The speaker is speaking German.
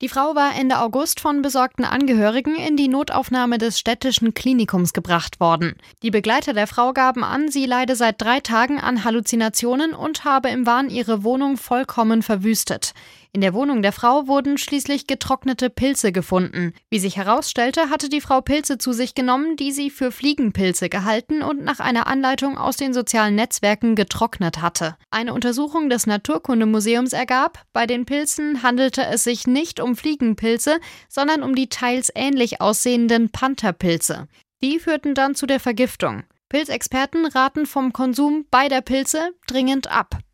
Die Frau war Ende August von besorgten Angehörigen in die Notaufnahme des städtischen Klinikums gebracht worden. Die Begleiter der Frau gaben an, sie leide seit 3 Tagen an Halluzinationen und habe im Wahn ihre Wohnung vollkommen verwüstet. In der Wohnung der Frau wurden schließlich getrocknete Pilze gefunden. Wie sich herausstellte, hatte die Frau Pilze zu sich genommen, die sie für Fliegenpilze gehalten und nach einer Anleitung aus den sozialen Netzwerken getrocknet hatte. Eine Untersuchung des Naturkundemuseums ergab, bei den Pilzen handelte es sich nicht um Fliegenpilze, sondern um die teils ähnlich aussehenden Pantherpilze. Die führten dann zu der Vergiftung. Pilzexperten raten vom Konsum beider Pilze dringend ab.